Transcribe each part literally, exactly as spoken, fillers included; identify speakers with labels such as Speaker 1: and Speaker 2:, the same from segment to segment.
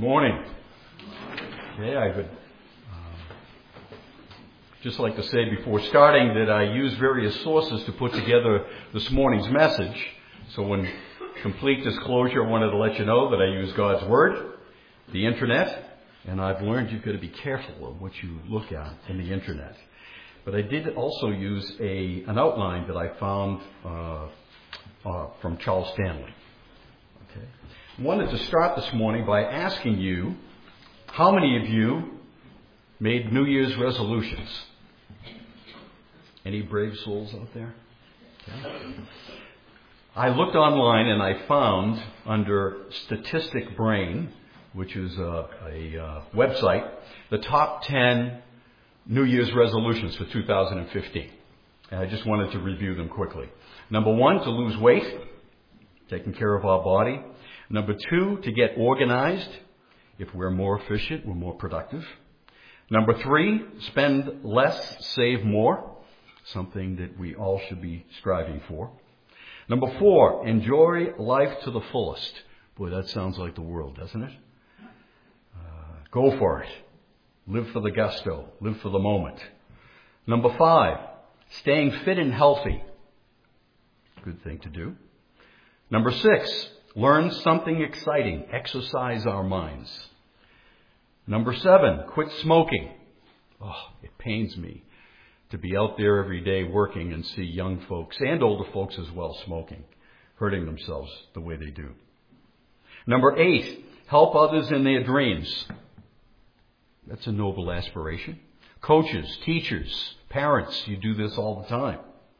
Speaker 1: Morning. Okay, I would uh, just like to say before starting that I use various sources to put together this morning's message. So in complete disclosure, I wanted to let you know that I use God's Word, the Internet, and I've learned you've got to be careful of what you look at in the Internet. But I did also use a an outline that I found uh, uh, from Charles Stanley. Okay. I wanted to start this morning by asking you, how many of you made New Year's resolutions? Any brave souls out there? Okay. I looked online and I found under Statistic Brain, which is a, a uh, website, the top ten New Year's resolutions for two thousand fifteen. And I just wanted to review them quickly. Number one, to lose weight, taking care of our body. Number two, to get organized. If we're more efficient, we're more productive. Number three, spend less, save more. Something that we all should be striving for. Number four, enjoy life to the fullest. Boy, that sounds like the world, doesn't it? Uh, go for it. Live for the gusto. Live for the moment. Number five, staying fit and healthy. Good thing to do. Number six, learn something exciting. Exercise our minds. Number seven, quit smoking. Oh, it pains me to be out there every day working and see young folks and older folks as well smoking, hurting themselves the way they do. Number eight, help others in their dreams. That's a noble aspiration. Coaches, teachers, parents, you do this all the time.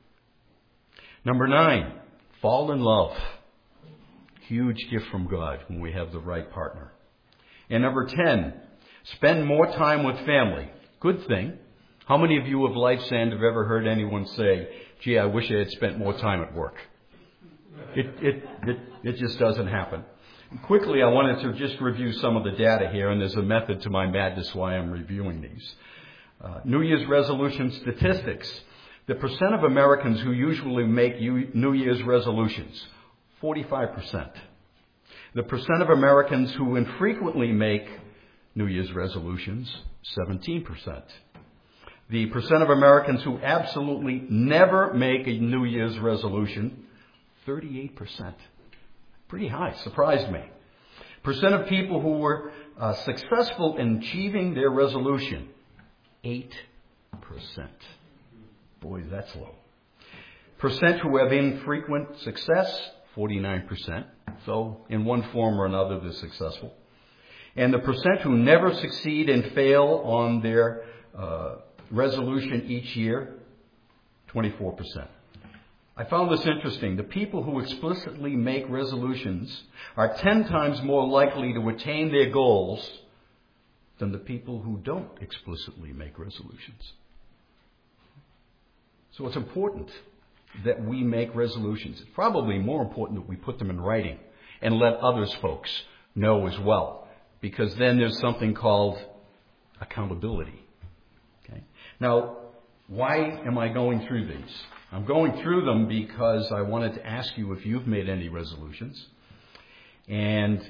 Speaker 1: Number nine, fall in love. Huge gift from God when we have the right partner. And number ten, spend more time with family. Good thing. How many of you of Life Sand have ever heard anyone say, gee, I wish I had spent more time at work? It, it, it, it just doesn't happen. Quickly, I wanted to just review some of the data here, and there's a method to my madness why I'm reviewing these. Uh, New Year's resolution statistics. The percent of Americans who usually make New Year's resolutions, forty-five percent. The percent of Americans who infrequently make New Year's resolutions, seventeen percent. The percent of Americans who absolutely never make a New Year's resolution, thirty-eight percent. Pretty high, surprised me. Percent of people who were uh, successful in achieving their resolution, eight percent. Boy, that's low. Percent who have infrequent success, forty-nine percent. So in one form or another, they're successful. And the percent who never succeed and fail on their uh, resolution each year, twenty-four percent. I found this interesting. The people who explicitly make resolutions are ten times more likely to attain their goals than the people who don't explicitly make resolutions. So it's important that we make resolutions. It's probably more important that we put them in writing and let others folks know as well, because then there's something called accountability. Okay. Now, why am I going through these? I'm going through them because I wanted to ask you if you've made any resolutions, and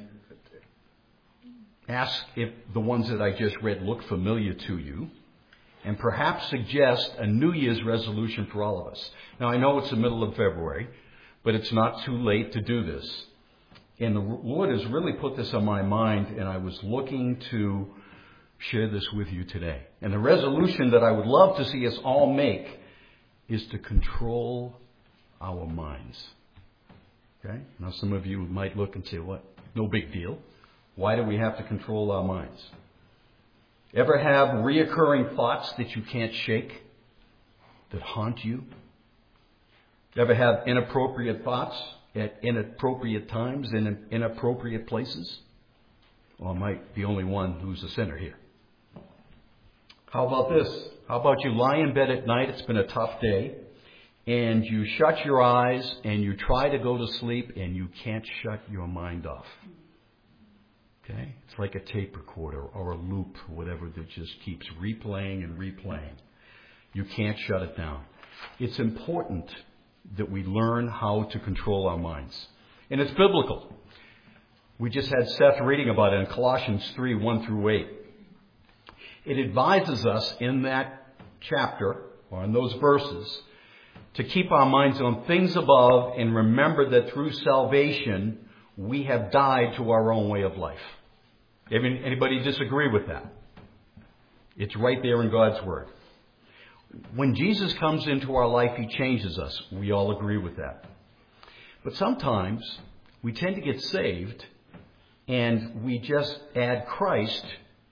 Speaker 1: ask if the ones that I just read look familiar to you, and perhaps suggest a New Year's resolution for all of us. Now, I know it's the middle of February, but it's not too late to do this. And the Lord has really put this on my mind, and I was looking to share this with you today. And the resolution that I would love to see us all make is to control our minds. Okay? Now, some of you might look and say, what? No big deal. Why do we have to control our minds? Ever have reoccurring thoughts that you can't shake, that haunt you? Ever have inappropriate thoughts at inappropriate times in inappropriate places? Well, I might be the only one who's a sinner here. How about this? How about you lie in bed at night, it's been a tough day, and you shut your eyes and you try to go to sleep and you can't shut your mind off. Okay? It's like a tape recorder or a loop, whatever, that just keeps replaying and replaying. You can't shut it down. It's important that we learn how to control our minds. And it's biblical. We just had Seth reading about it in Colossians three, one through eight. It advises us in that chapter, or in those verses, to keep our minds on things above and remember that through salvation, we have died to our own way of life. Anybody disagree with that? It's right there in God's Word. When Jesus comes into our life, He changes us. We all agree with that. But sometimes we tend to get saved and we just add Christ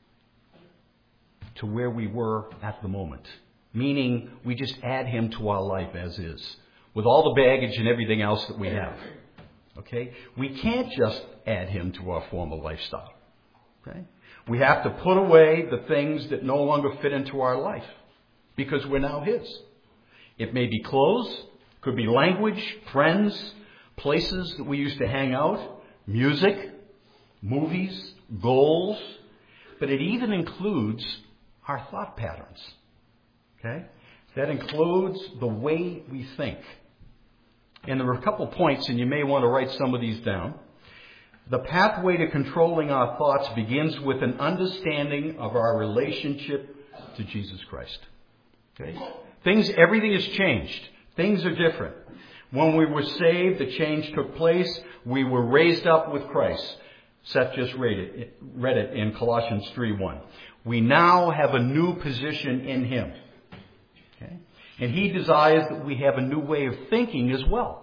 Speaker 1: to where we were at the moment. Meaning we just add Him to our life as is, with all the baggage and everything else that we have. Okay? We can't just add Him to our former lifestyle. Okay? We have to put away the things that no longer fit into our life, because we're now His. It may be clothes, could be language, friends, places that we used to hang out, music, movies, goals, but it even includes our thought patterns. Okay? That includes the way we think. And there are a couple points, and you may want to write some of these down. The pathway to controlling our thoughts begins with an understanding of our relationship to Jesus Christ. Okay? Things, everything has changed. Things are different. When we were saved, the change took place. We were raised up with Christ. Seth just read it, read it in Colossians three one. We now have a new position in Him. Okay? And He desires that we have a new way of thinking as well.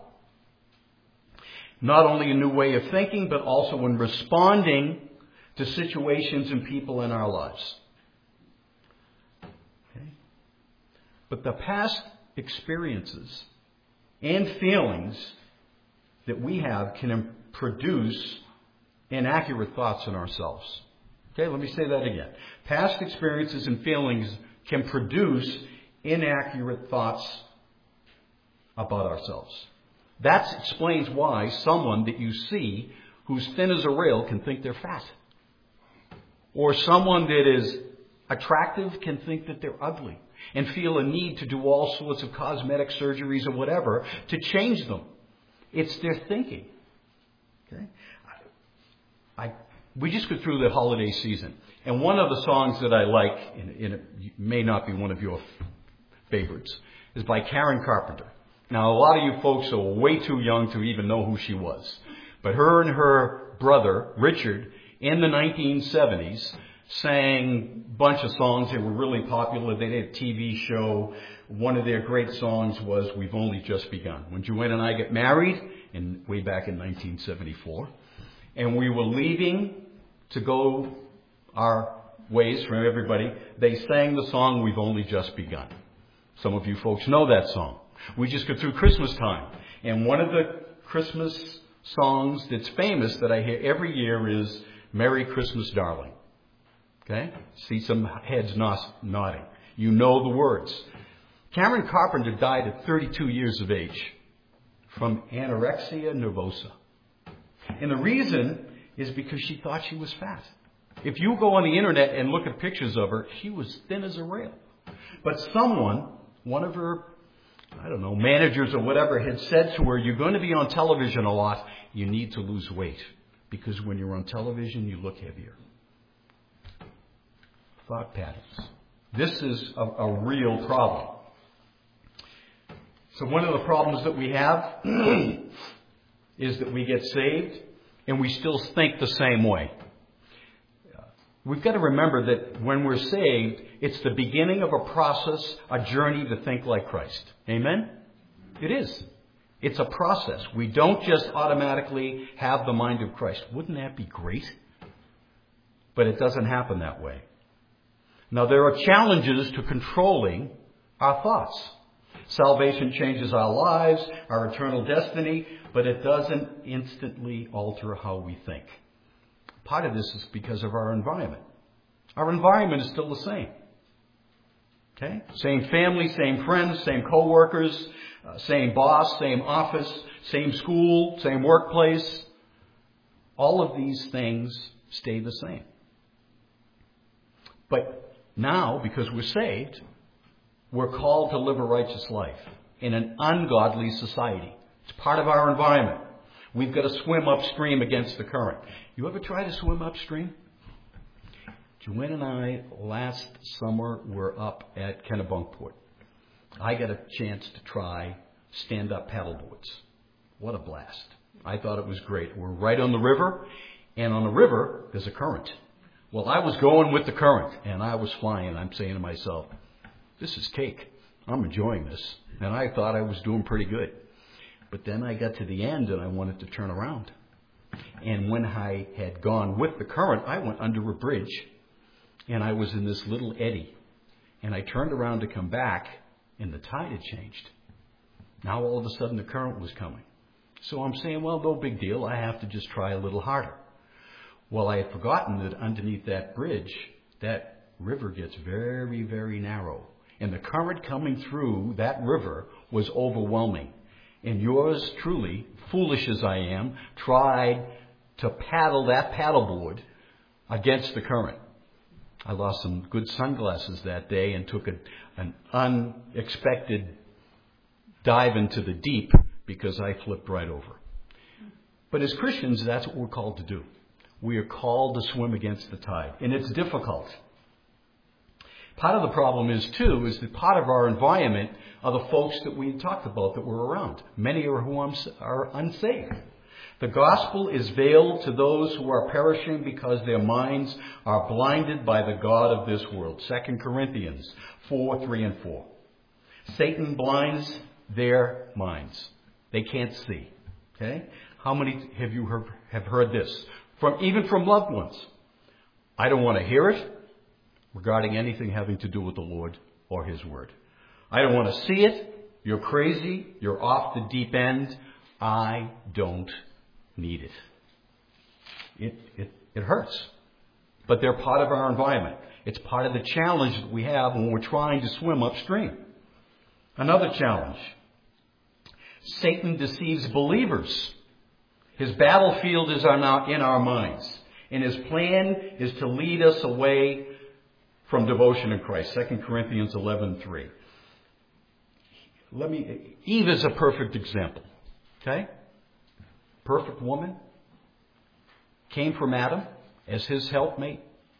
Speaker 1: Not only a new way of thinking, but also in responding to situations and people in our lives. Okay? But the past experiences and feelings that we have can produce inaccurate thoughts in ourselves. Okay, let me say that again. Past experiences and feelings can produce inaccurate thoughts about ourselves. That explains why someone that you see who's thin as a rail can think they're fat. Or someone that is attractive can think that they're ugly and feel a need to do all sorts of cosmetic surgeries or whatever to change them. It's their thinking. Okay? I, we just got through the holiday season. And one of the songs that I like, and, and it may not be one of your favorites, is by Karen Carpenter. Now, a lot of you folks are way too young to even know who she was. But her and her brother, Richard, in the nineteen seventies, sang a bunch of songs. They were really popular. They did a T V show. One of their great songs was We've Only Just Begun. When Joanne and I got married, in, way back in nineteen seventy-four, and we were leaving to go our ways from everybody, they sang the song We've Only Just Begun. Some of you folks know that song. We just got through Christmas time. And one of the Christmas songs that's famous that I hear every year is Merry Christmas, Darling. Okay? See some heads nodding. You know the words. Karen Carpenter died at thirty-two years of age from anorexia nervosa. And the reason is because she thought she was fat. If you go on the internet and look at pictures of her, she was thin as a rail. But someone, one of her, I don't know, managers or whatever, had said to her, you're going to be on television a lot. You need to lose weight. Because when you're on television, you look heavier. Thought patterns. This is a, a real problem. So one of the problems that we have is that we get saved and we still think the same way. We've got to remember that when we're saved, it's the beginning of a process, a journey to think like Christ. Amen? It is. It's a process. We don't just automatically have the mind of Christ. Wouldn't that be great? But it doesn't happen that way. Now, there are challenges to controlling our thoughts. Salvation changes our lives, our eternal destiny, but it doesn't instantly alter how we think. Part of this is because of our environment. Our environment is still the same. Okay? Same family, same friends, same co-workers, uh, same boss, same office, same school, same workplace. All of these things stay the same. But now, because we're saved, we're called to live a righteous life in an ungodly society. It's part of our environment. We've got to swim upstream against the current. You ever try to swim upstream? Joanne and I, last summer, were up at Kennebunkport. I got a chance to try stand-up paddleboards. What a blast. I thought it was great. We're right on the river, and on the river, there's a current. Well, I was going with the current, and I was flying. I'm saying to myself, this is cake. I'm enjoying this. And I thought I was doing pretty good. But then I got to the end, and I wanted to turn around. And when I had gone with the current, I went under a bridge, and I was in this little eddy. And I turned around to come back, and the tide had changed. Now all of a sudden the current was coming. So I'm saying, well, no big deal. I have to just try a little harder. Well, I had forgotten that underneath that bridge, that river gets very, very narrow. And the current coming through that river was overwhelming. And yours truly, foolish as I am, tried to paddle that paddleboard against the current. I lost some good sunglasses that day and took a, an unexpected dive into the deep because I flipped right over. But as Christians, that's what we're called to do. We are called to swim against the tide. And it's difficult. Part of the problem is, too, is that part of our environment are the folks that we talked about that were around. Many are who are unsaved. The gospel is veiled to those who are perishing because their minds are blinded by the god of this world. Second Corinthians four, three and four. Satan blinds their minds. They can't see. Okay? How many have you heard, have heard this? From even from loved ones. I don't want to hear it regarding anything having to do with the Lord or His Word. I don't want to see it. You're crazy. You're off the deep end. I don't need it. It, it, it hurts. But they're part of our environment. It's part of the challenge that we have when we're trying to swim upstream. Another challenge. Satan deceives believers. His battlefield is our, now in our minds. And his plan is to lead us away from devotion in Christ. Second Corinthians eleven three. Let me, Eve is a perfect example. Okay? Perfect woman. Came from Adam as his helpmate.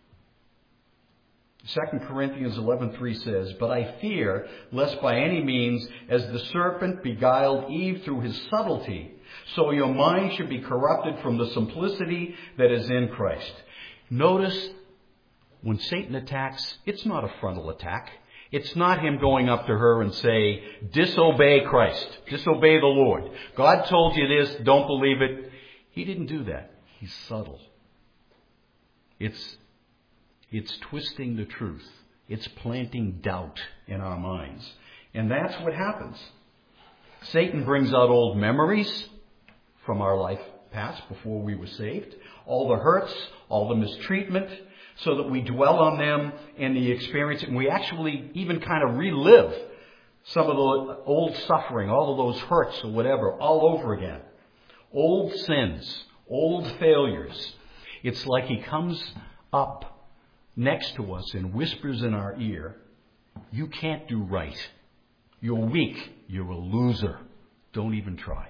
Speaker 1: Second Corinthians eleven three says, "But I fear, lest by any means, as the serpent beguiled Eve through his subtlety, so your mind should be corrupted from the simplicity that is in Christ." Notice, when Satan attacks, it's not a frontal attack. It's not him going up to her and say, disobey Christ, disobey the Lord. God told you this, don't believe it. He didn't do that. He's subtle. It's, it's twisting the truth. It's planting doubt in our minds. And that's what happens. Satan brings out old memories from our life past before we were saved. All the hurts, all the mistreatment, so that we dwell on them and the experience, and we actually even kind of relive some of the old suffering, all of those hurts or whatever, all over again. Old sins, old failures. It's like he comes up next to us and whispers in our ear, "You can't do right. You're weak. You're a loser. Don't even try."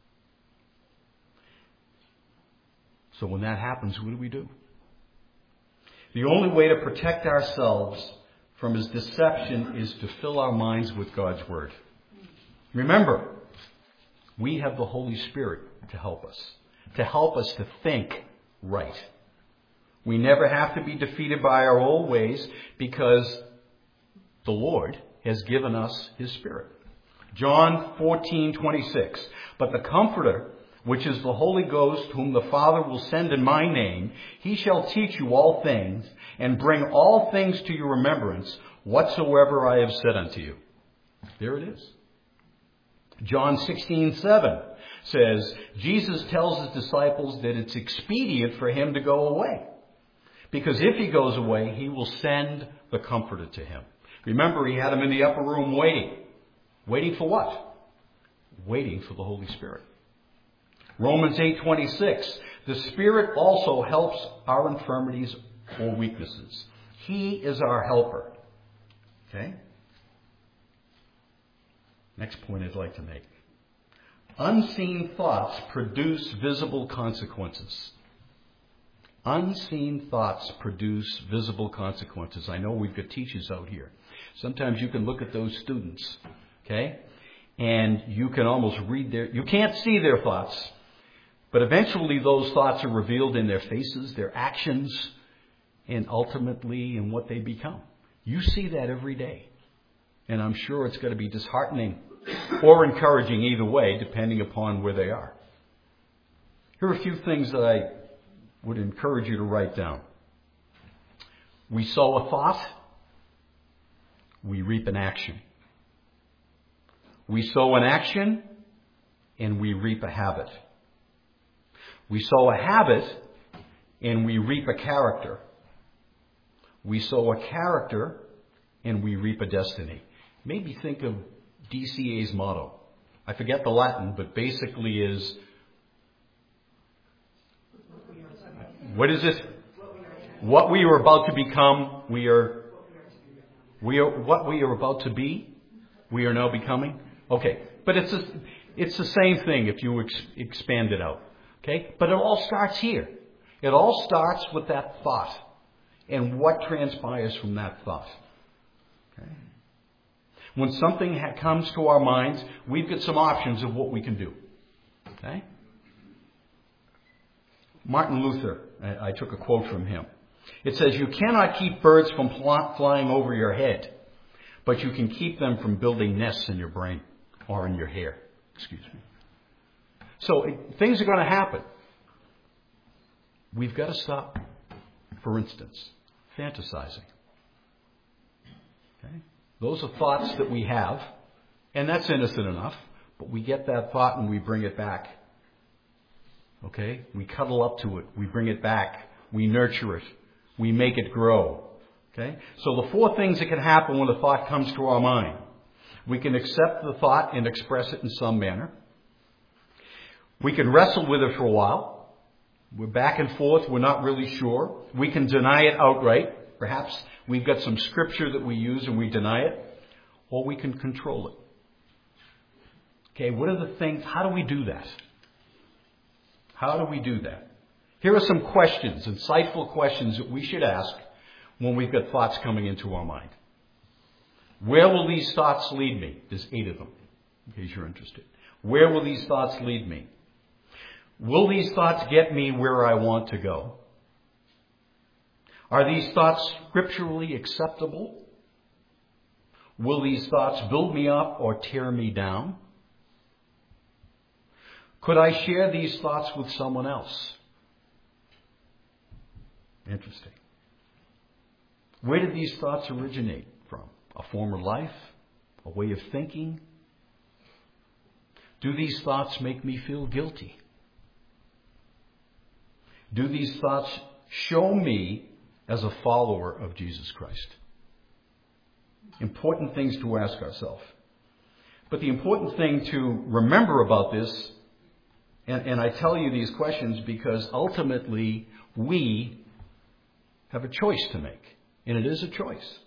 Speaker 1: So when that happens, what do we do? The only way to protect ourselves from his deception is to fill our minds with God's Word. Remember, we have the Holy Spirit to help us, to help us to think right. We never have to be defeated by our old ways because the Lord has given us His Spirit. John fourteen twenty-six. "But the Comforter, which is the Holy Ghost, whom the Father will send in my name, he shall teach you all things, and bring all things to your remembrance, whatsoever I have said unto you." There it is. John sixteen seven says, Jesus tells his disciples that it's expedient for him to go away. Because if he goes away, he will send the Comforter to him. Remember, he had him in the upper room waiting. Waiting for what? Waiting for the Holy Spirit. Romans eight twenty-six. "The Spirit also helps our infirmities or weaknesses." He is our helper. Okay? Next point I'd like to make. Unseen thoughts produce visible consequences. Unseen thoughts produce visible consequences. I know we've got teachers out here. Sometimes you can look at those students, okay, and you can almost read their, you can't see their thoughts, but eventually those thoughts are revealed in their faces, their actions, and ultimately in what they become. You see that every day. And I'm sure it's going to be disheartening or encouraging either way, depending upon where they are. Here are a few things that I would encourage you to write down. We sow a thought, we reap an action. We sow an action, and we reap a habit. We sow a habit, and we reap a character. We sow a character, and we reap a destiny. Made me think of D C A's motto. I forget the Latin, but basically is, what is it? What we are about to become, we are, we are, what we are about to be, we are now becoming. Okay, but it's a, it's the same thing if you ex- expand it out. Okay, but it all starts here. It all starts with that thought and what transpires from that thought. Okay. When something ha- comes to our minds, we've got some options of what we can do. Okay? Martin Luther, I, I took a quote from him. It says, "You cannot keep birds from pl- flying over your head, but you can keep them from building nests in your brain or in your hair." Excuse me. So it, things are going to happen. We've got to stop, for instance, fantasizing. Okay? Those are thoughts that we have, and that's innocent enough, but we get that thought and we bring it back. Okay? We cuddle up to it. We bring it back. We nurture it. We make it grow. Okay? So the four things that can happen when a thought comes to our mind. We can accept the thought and express it in some manner. We can wrestle with it for a while. We're back and forth. We're not really sure. We can deny it outright. Perhaps we've got some scripture that we use and we deny it. Or we can control it. Okay, what are the things? How do we do that? How do we do that? Here are some questions, insightful questions that we should ask when we've got thoughts coming into our mind. Where will these thoughts lead me? There's eight of them, in case you're interested. Where will these thoughts lead me? Will these thoughts get me where I want to go? Are these thoughts scripturally acceptable? Will these thoughts build me up or tear me down? Could I share these thoughts with someone else? Interesting. Where did these thoughts originate from? A former life? A way of thinking? Do these thoughts make me feel guilty? Do these thoughts show me as a follower of Jesus Christ? Important things to ask ourselves. But the important thing to remember about this, and, and I tell you these questions because ultimately we have a choice to make. And it is a choice.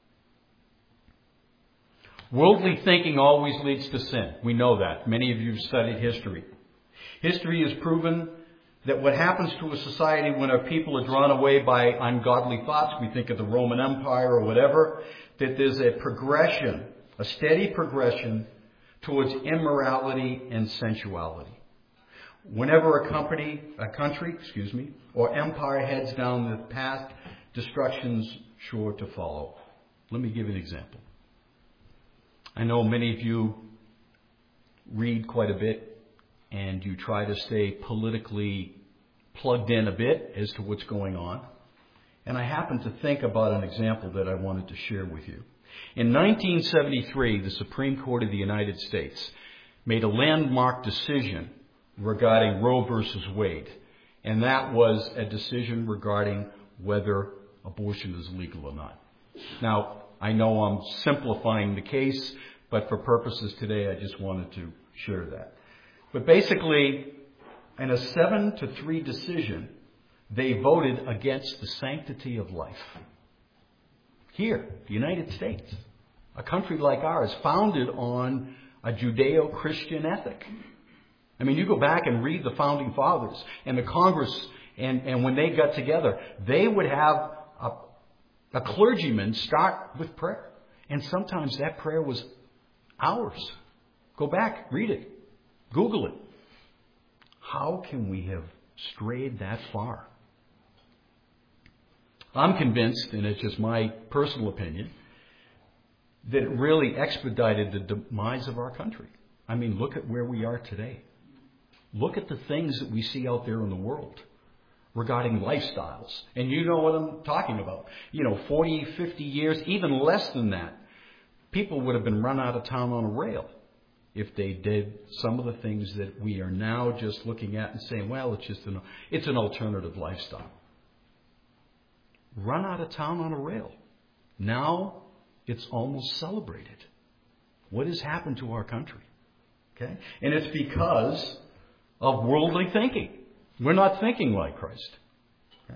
Speaker 1: Worldly thinking always leads to sin. We know that. Many of you have studied history. History has proven that what happens to a society when our people are drawn away by ungodly thoughts, we think of the Roman Empire or whatever, that there's a progression, a steady progression towards immorality and sensuality. Whenever a company, a country, excuse me, or empire heads down the path, destruction's sure to follow. Let me give you an example. I know many of you read quite a bit and you try to stay politically plugged in a bit as to what's going on. And I happen to think about an example that I wanted to share with you. In nineteen seventy-three, the Supreme Court of the United States made a landmark decision regarding Roe versus Wade. And that was a decision regarding whether abortion is legal or not. Now, I know I'm simplifying the case, but for purposes today, I just wanted to share that. But basically, in a seven to three decision, they voted against the sanctity of life. Here, the United States, a country like ours, founded on a Judeo-Christian ethic. I mean, you go back and read the Founding Fathers and the Congress, and, and when they got together, they would have a, a clergyman start with prayer. And sometimes that prayer was hours. Go back, read it, Google it. How can we have strayed that far? I'm convinced, and it's just my personal opinion, that it really expedited the demise of our country. I mean, look at where we are today. Look at the things that we see out there in the world regarding lifestyles. And you know what I'm talking about. You know, forty, fifty years, even less than that, people would have been run out of town on a rail if they did some of the things that we are now just looking at and saying, well, it's just an, it's an alternative lifestyle. Run out of town on a rail. Now it's almost celebrated. What has happened to our country? Okay? And it's because of worldly thinking. We're not thinking like Christ. Okay?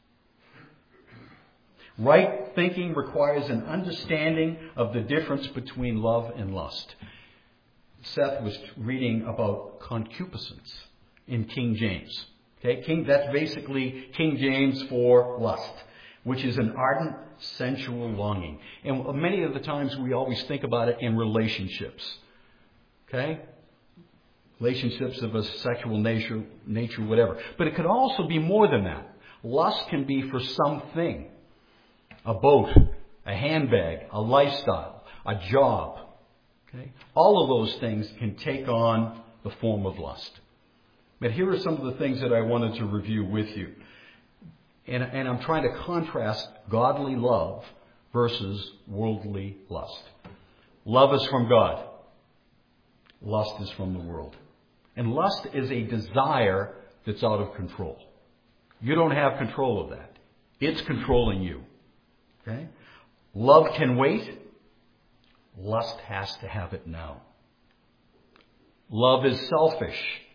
Speaker 1: Right thinking requires an understanding of the difference between love and lust. Seth was reading about concupiscence in King James. Okay? King, that's basically King James for lust, which is an ardent, sensual longing. And many of the times we always think about it in relationships. Okay? Relationships of a sexual nature, nature, whatever. But it could also be more than that. Lust can be for something. A boat, a handbag, a lifestyle, a job. Okay? All of those things can take on the form of lust. But here are some of the things that I wanted to review with you. And, and I'm trying to contrast godly love versus worldly lust. Love is from God. Lust is from the world. And lust is a desire that's out of control. You don't have control of that. It's controlling you. Okay? Love can wait. Lust has to have it now. Love is selfish.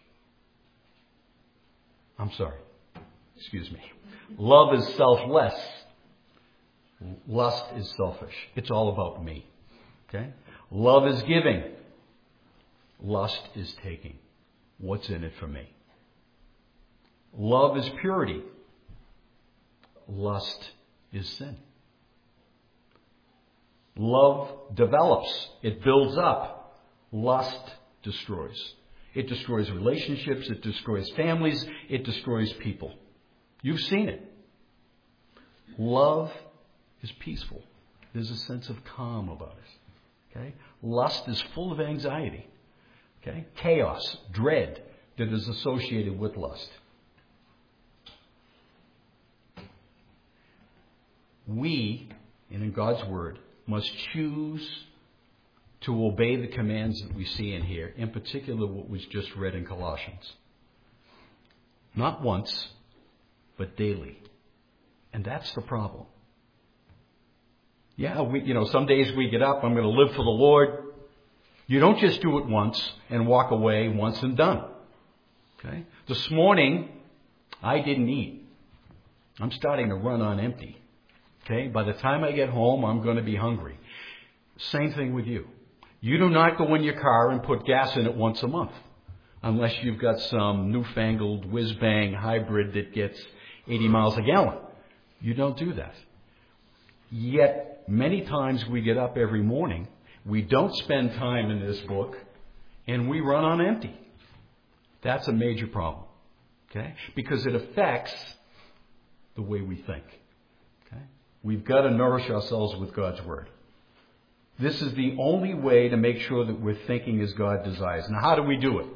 Speaker 1: I'm sorry. Excuse me. Love is selfless. Lust is selfish. It's all about me. Okay? Love is giving. Lust is taking. What's in it for me? Love is purity. Lust is sin. Love develops. It builds up. Lust destroys. It destroys relationships. It destroys families. It destroys people. You've seen it. Love is peaceful. There's a sense of calm about it. Okay? Lust is full of anxiety. Okay? Chaos, dread that is associated with lust. We, and in God's Word, must choose to obey the commands that we see in here, in particular what was just read in Colossians. Not once, but daily. And that's the problem. Yeah, we, you know, some days we get up, I'm going to live for the Lord. You don't just do it once and walk away once and done. Okay? This morning, I didn't eat. I'm starting to run on empty. Okay? By the time I get home, I'm going to be hungry. Same thing with you. You do not go in your car and put gas in it once a month. Unless you've got some newfangled whiz-bang hybrid that gets eighty miles a gallon. You don't do that. Yet, many times we get up every morning, we don't spend time in this book, and we run on empty. That's a major problem. Okay? Because it affects the way we think. Okay? We've got to nourish ourselves with God's Word. This is the only way to make sure that we're thinking as God desires. Now, how do we do it?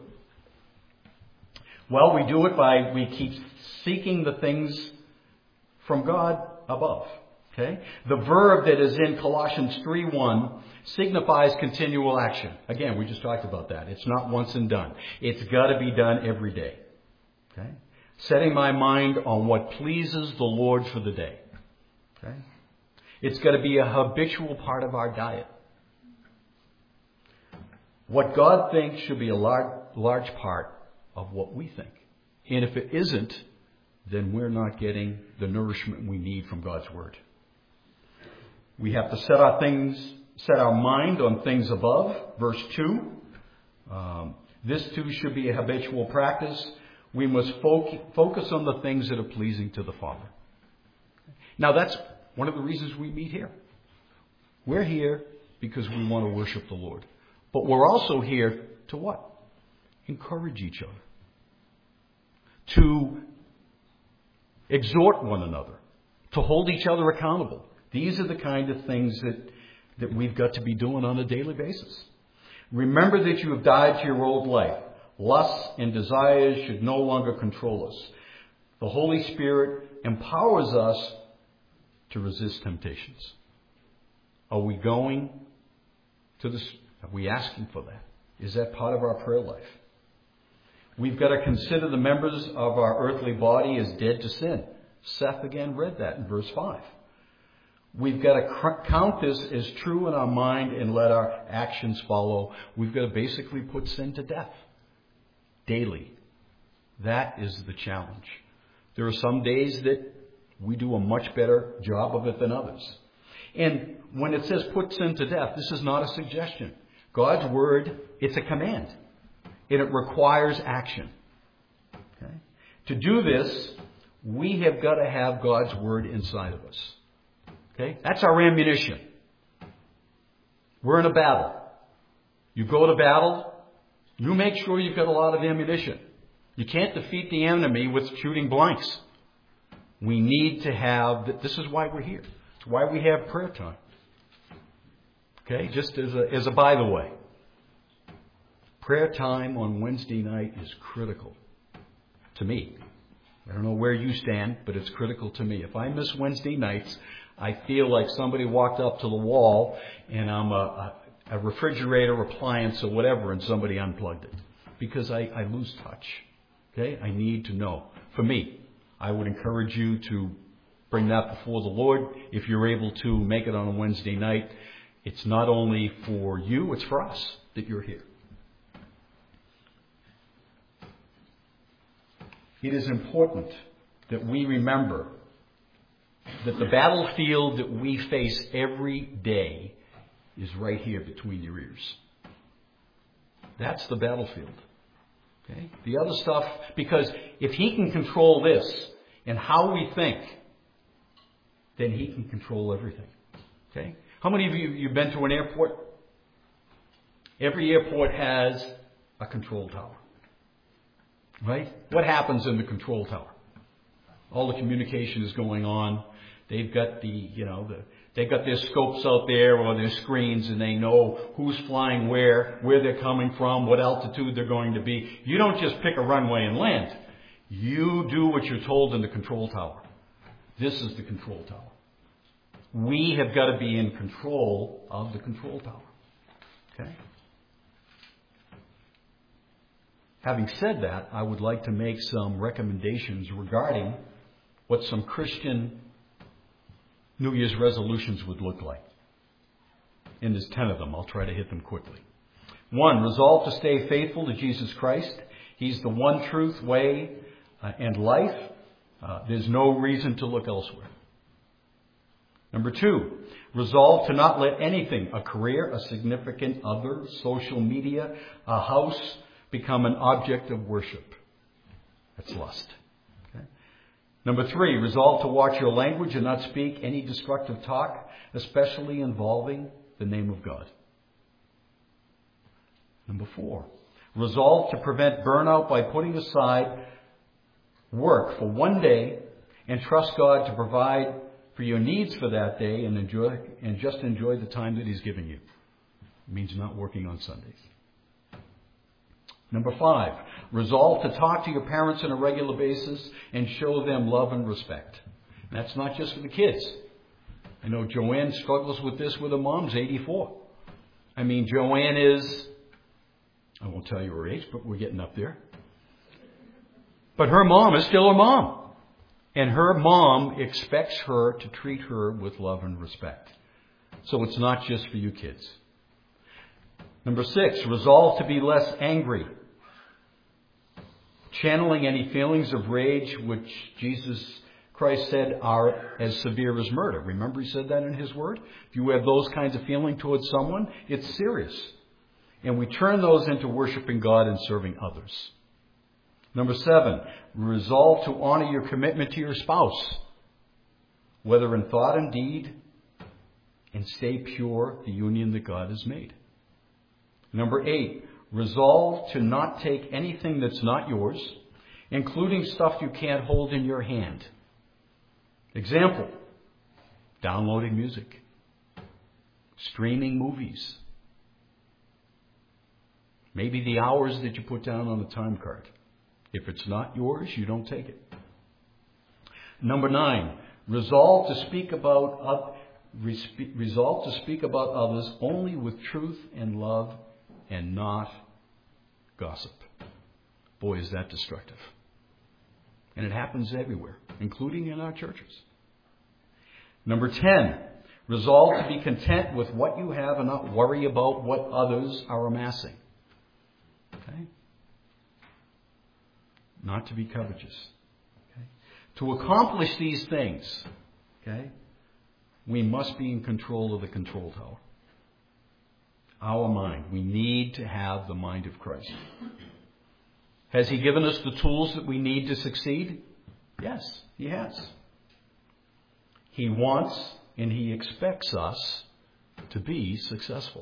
Speaker 1: Well, we do it by, we keep seeking the things from God above. Okay? The verb that is in Colossians three one signifies continual action. Again, we just talked about that. It's not once and done. It's got to be done every day. Okay? Setting my mind on what pleases the Lord for the day. Okay? It's got to be a habitual part of our diet. What God thinks should be a large, large part of what we think. And if it isn't, then we're not getting the nourishment we need from God's Word. We have to set our things, set our mind on things above. Verse two. Um, This too should be a habitual practice. We must fo- focus on the things that are pleasing to the Father. Now that's one of the reasons we meet here. We're here because we want to worship the Lord. But we're also here to what? Encourage each other. To exhort one another. To hold each other accountable. These are the kind of things that, that we've got to be doing on a daily basis. Remember that you have died to your old life. Lusts and desires should no longer control us. The Holy Spirit empowers us to resist temptations. Are we going to this? Are we asking for that? Is that part of our prayer life? We've got to consider the members of our earthly body as dead to sin. Seth again read that in verse five. We've got to count this as true in our mind and let our actions follow. We've got to basically put sin to death daily. That is the challenge. There are some days that we do a much better job of it than others. And when it says put sin to death, this is not a suggestion. God's word, it's a command. And it requires action. Okay? To do this, we have got to have God's word inside of us. Okay? That's our ammunition. We're in a battle. You go to battle, you make sure you've got a lot of ammunition. You can't defeat the enemy with shooting blanks. We need to have, this is why we're here. It's why we have prayer time. Okay? Just as a, as a by the way. Prayer time on Wednesday night is critical to me. I don't know where you stand, but it's critical to me. If I miss Wednesday nights, I feel like somebody walked up to the wall and I'm a, a, a refrigerator appliance or whatever and somebody unplugged it. Because I, I lose touch. Okay? I need to know. For me, I would encourage you to bring that before the Lord. If you're able to make it on a Wednesday night, it's not only for you, it's for us that you're here. It is important that we remember that the battlefield that we face every day is right here between your ears. That's the battlefield. Okay? The other stuff, because if he can control this and how we think, then he can control everything. Okay? How many of you you've been to an airport? Every airport has a control tower. Right? What happens in the control tower? All the communication is going on. They've got the, you know, the, they've got their scopes out there or their screens and they know who's flying where, where they're coming from, what altitude they're going to be. You don't just pick a runway and land. You do what you're told in the control tower. This is the control tower. We have got to be in control of the control tower. Okay? Having said that, I would like to make some recommendations regarding what some Christian New Year's resolutions would look like. And there's ten of them. I'll try to hit them quickly. One, resolve to stay faithful to Jesus Christ. He's the one truth, way, uh, and life. Uh, there's no reason to look elsewhere. Number two, resolve to not let anything, a career, a significant other, social media, a house, become an object of worship. That's lust. Okay? Number three, resolve to watch your language and not speak any destructive talk, especially involving the name of God. Number four, resolve to prevent burnout by putting aside work for one day and trust God to provide for your needs for that day and enjoy and just enjoy the time that He's given you. It means not working on Sundays. Number five, resolve to talk to your parents on a regular basis and show them love and respect. And that's not just for the kids. I know Joanne struggles with this with her mom's eighty-four. I mean, Joanne is, I won't tell you her age, but we're getting up there. But her mom is still her mom. And her mom expects her to treat her with love and respect. So it's not just for you kids. Number six, resolve to be less angry. Channeling any feelings of rage which Jesus Christ said are as severe as murder. Remember He said that in His Word? If you have those kinds of feeling towards someone, it's serious. And we turn those into worshiping God and serving others. Number seven, resolve to honor your commitment to your spouse, whether in thought and deed, and stay pure, the union that God has made. Number eight, resolve to not take anything that's not yours, including stuff you can't hold in your hand. Example, downloading music, streaming movies, maybe the hours that you put down on the time card. If it's not yours, you don't take it. Number nine, resolve to speak about uh, resolve to speak about others only with truth and love and not gossip. Boy, is that destructive. And it happens everywhere, including in our churches. Number ten, resolve to be content with what you have and not worry about what others are amassing. Okay? Not to be covetous. Okay? To accomplish these things, okay, we must be in control of the control tower. Our mind. We need to have the mind of Christ. Has He given us the tools that we need to succeed? Yes, He has. He wants and He expects us to be successful.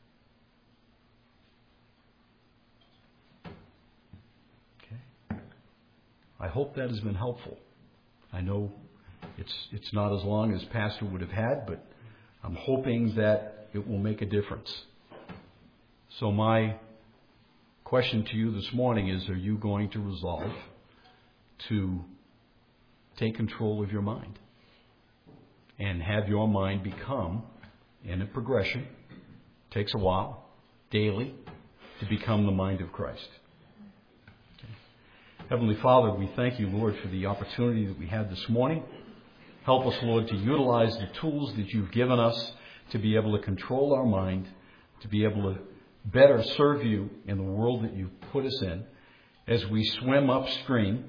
Speaker 1: Okay. I hope that has been helpful. I know it's it's not as long as Pastor would have had, but I'm hoping that it will make a difference. So my question to you this morning is, are you going to resolve to take control of your mind and have your mind become, in a progression, takes a while, daily, to become the mind of Christ? Okay. Heavenly Father, we thank you, Lord, for the opportunity that we had this morning. Help us, Lord, to utilize the tools that you've given us to be able to control our mind, to be able to better serve you in the world that you've put us in as we swim upstream.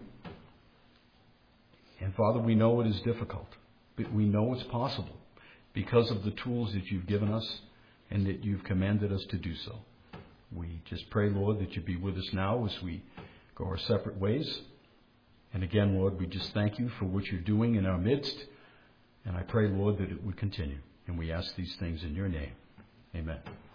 Speaker 1: And Father, we know it is difficult, but we know it's possible because of the tools that you've given us and that you've commanded us to do so. We just pray, Lord, that you be with us now as we go our separate ways. And again, Lord, we just thank you for what you're doing in our midst. And I pray, Lord, that it would continue. And we ask these things in your name. Amen.